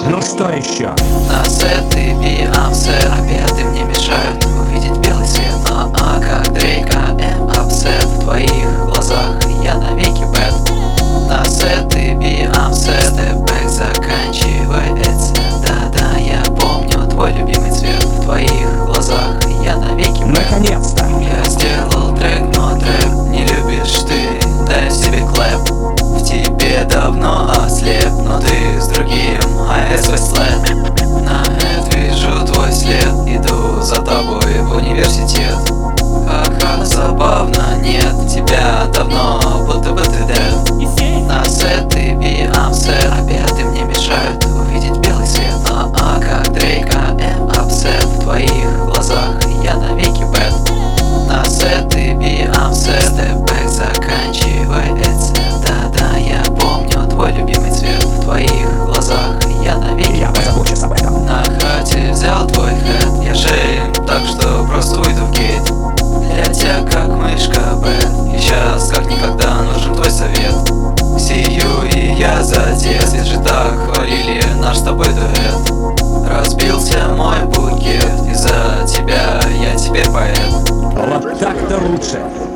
Ну что еще? На сет и Beyoncé обеды мне мешают увидеть белый свет. Но как Дрейк, I'm upset. В твоих глазах я навеки бэд. На сет и Beyoncé степ-бэк заканчивается. Да-да, я помню твой любимый цвет. В твоих глазах я навеки бэд. Наконец-то! Я сделал трек, но трек не любишь ты. Дай себе клэп. В тебе давно ослеп, но ты с другим, а я свой слэп. На это вижу твой след, иду за тобой в университет. Ха-ха, забавно, нет тебя давно, будто бы ты dead. На сет и Beyoncé обеды мне мешают увидеть белый свет. Но как Дрейк, I'm upset. В твоих глазах я навеки бэд. На сет и Beyoncé степ-бэк заканчивается. Да-да, я помню твой любимый цвет. В твоих глазах я навеки Я бэд. позабочусь об этом. На хате взял твой хэт, я шеем, так что просто уйду в гейт. Для тебя как мышка бэд, и сейчас как никогда нужен твой совет. Сию и я затес, ведь же так хвалили наш с тобой дуэт. Разбился мой букет, из-за тебя я теперь поэт. Вот так-то лучше.